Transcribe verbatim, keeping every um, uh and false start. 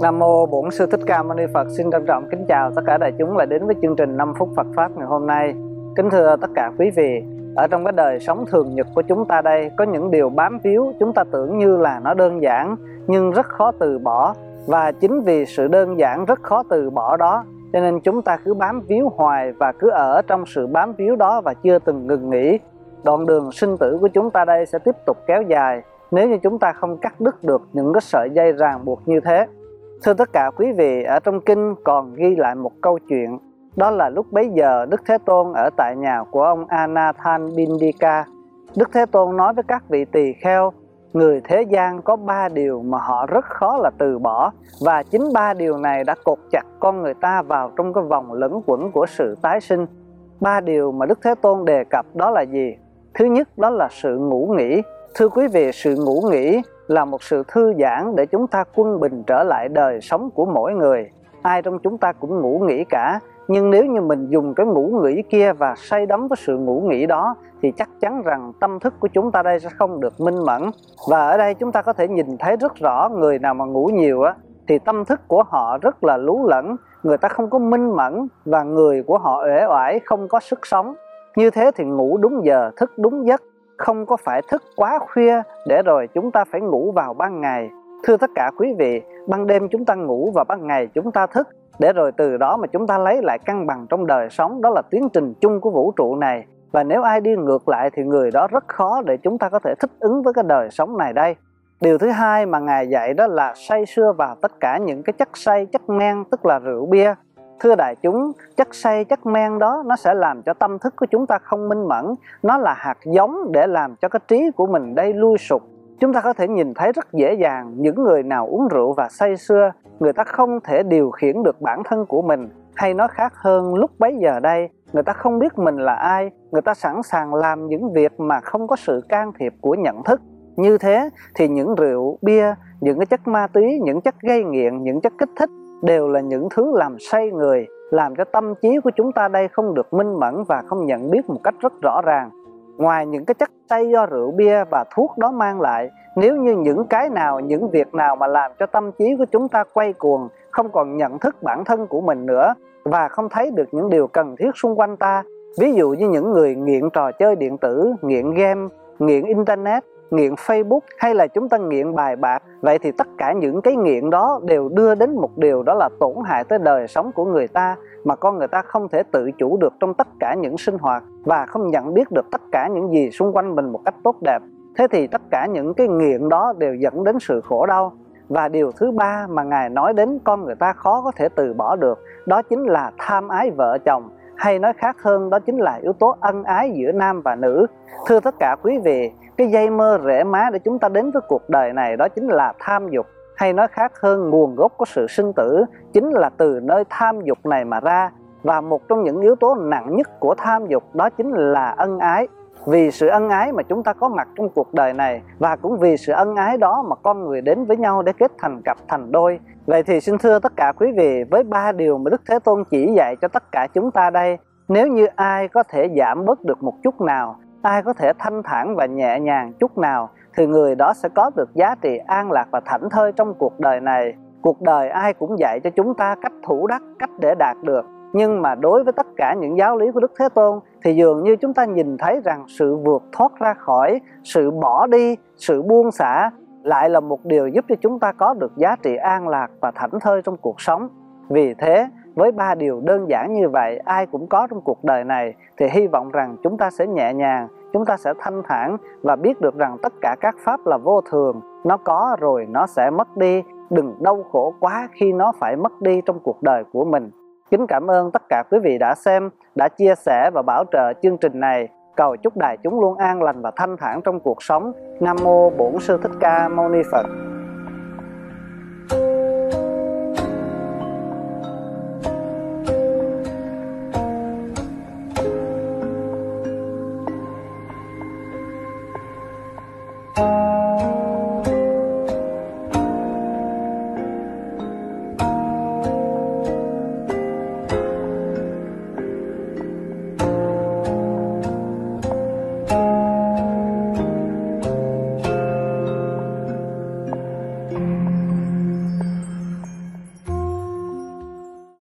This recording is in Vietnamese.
Nam mô Bổn Sư Thích Ca Mâu Ni Phật. Xin trân trọng kính chào tất cả đại chúng lại đến với chương trình năm phút Phật pháp ngày hôm nay. Kính thưa tất cả quý vị, ở trong cái đời sống thường nhật của chúng ta đây có những điều bám víu chúng ta tưởng như là nó đơn giản nhưng rất khó từ bỏ, và chính vì sự đơn giản rất khó từ bỏ đó cho nên chúng ta cứ bám víu hoài và cứ ở trong sự bám víu đó và chưa từng ngừng nghỉ. Đoạn đường sinh tử của chúng ta đây sẽ tiếp tục kéo dài nếu như chúng ta không cắt đứt được những cái sợi dây ràng buộc như thế. Thưa tất cả quý vị, ở trong kinh còn ghi lại một câu chuyện. Đó là lúc bấy giờ Đức Thế Tôn ở tại nhà của ông Anathapindika. Đức Thế Tôn nói với các vị tỳ kheo: người thế gian có ba điều mà họ rất khó là từ bỏ, và chính ba điều này đã cột chặt con người ta vào trong cái vòng lẫn quẩn của sự tái sinh. Ba điều mà Đức Thế Tôn đề cập đó là gì? Thứ nhất, đó là sự ngủ nghỉ. Thưa quý vị, sự ngủ nghỉ là một sự thư giãn để chúng ta quân bình trở lại đời sống của mỗi người. Ai trong chúng ta cũng ngủ nghỉ cả, nhưng nếu như mình dùng cái ngủ nghỉ kia và say đắm với sự ngủ nghỉ đó thì chắc chắn rằng tâm thức của chúng ta đây sẽ không được minh mẫn. Và ở đây chúng ta có thể nhìn thấy rất rõ, người nào mà ngủ nhiều á thì tâm thức của họ rất là lú lẫn, người ta không có minh mẫn và người của họ uể oải, không có sức sống. Như thế thì ngủ đúng giờ, thức đúng giấc, không có phải thức quá khuya để rồi chúng ta phải ngủ vào ban ngày. Thưa tất cả quý vị, ban đêm chúng ta ngủ và ban ngày chúng ta thức, để rồi từ đó mà chúng ta lấy lại cân bằng trong đời sống. Đó là tiến trình chung của vũ trụ này, và nếu ai đi ngược lại thì người đó rất khó để chúng ta có thể thích ứng với cái đời sống này đây. Điều thứ hai mà Ngài dạy đó là say sưa vào tất cả những cái chất say, chất men, tức là rượu bia. Thưa đại chúng, chất say, chất men đó nó sẽ làm cho tâm thức của chúng ta không minh mẫn. Nó là hạt giống để làm cho cái trí của mình đây lui sụp. Chúng ta có thể nhìn thấy rất dễ dàng những người nào uống rượu và say sưa, người ta không thể điều khiển được bản thân của mình. Hay nói khác hơn, lúc bấy giờ đây, người ta không biết mình là ai, người ta sẵn sàng làm những việc mà không có sự can thiệp của nhận thức. Như thế thì những rượu, bia, những cái chất ma túy, những chất gây nghiện, những chất kích thích đều là những thứ làm say người, làm cho tâm trí của chúng ta đây không được minh mẫn và không nhận biết một cách rất rõ ràng. Ngoài những cái chất say do rượu bia và thuốc đó mang lại, nếu như những cái nào, những việc nào mà làm cho tâm trí của chúng ta quay cuồng, không còn nhận thức bản thân của mình nữa và không thấy được những điều cần thiết xung quanh ta, ví dụ như những người nghiện trò chơi điện tử, nghiện game, nghiện internet, nghiện Facebook, hay là chúng ta nghiện bài bạc, vậy thì tất cả những cái nghiện đó đều đưa đến một điều, đó là tổn hại tới đời sống của người ta, mà con người ta không thể tự chủ được trong tất cả những sinh hoạt và không nhận biết được tất cả những gì xung quanh mình một cách tốt đẹp. Thế thì tất cả những cái nghiện đó đều dẫn đến sự khổ đau. Và điều thứ ba mà Ngài nói đến con người ta khó có thể từ bỏ được, đó chính là tham ái vợ chồng, hay nói khác hơn, đó chính là yếu tố ân ái giữa nam và nữ. Thưa tất cả quý vị, cái dây mơ rễ má để chúng ta đến với cuộc đời này đó chính là tham dục, hay nói khác hơn, nguồn gốc của sự sinh tử chính là từ nơi tham dục này mà ra. Và một trong những yếu tố nặng nhất của tham dục đó chính là ân ái. Vì sự ân ái mà chúng ta có mặt trong cuộc đời này, và cũng vì sự ân ái đó mà con người đến với nhau để kết thành cặp thành đôi. Vậy thì xin thưa tất cả quý vị, với ba điều mà Đức Thế Tôn chỉ dạy cho tất cả chúng ta đây, nếu như ai có thể giảm bớt được một chút nào, ai có thể thanh thản và nhẹ nhàng chút nào, thì người đó sẽ có được giá trị an lạc và thảnh thơi trong cuộc đời này. Cuộc đời ai cũng dạy cho chúng ta cách thủ đắc, cách để đạt được. Nhưng mà đối với tất cả những giáo lý của Đức Thế Tôn thì dường như chúng ta nhìn thấy rằng sự vượt thoát ra khỏi, sự bỏ đi, sự buông xả lại là một điều giúp cho chúng ta có được giá trị an lạc và thảnh thơi trong cuộc sống. Vì thế, với ba điều đơn giản như vậy, ai cũng có trong cuộc đời này, thì hy vọng rằng chúng ta sẽ nhẹ nhàng, chúng ta sẽ thanh thản và biết được rằng tất cả các pháp là vô thường, nó có rồi nó sẽ mất đi. Đừng đau khổ quá khi nó phải mất đi trong cuộc đời của mình. Kính cảm ơn tất cả quý vị đã xem, đã chia sẻ và bảo trợ chương trình này. Cầu chúc đại chúng luôn an lành và thanh thản trong cuộc sống. Nam mô Bổn Sư Thích Ca Mâu Ni Phật.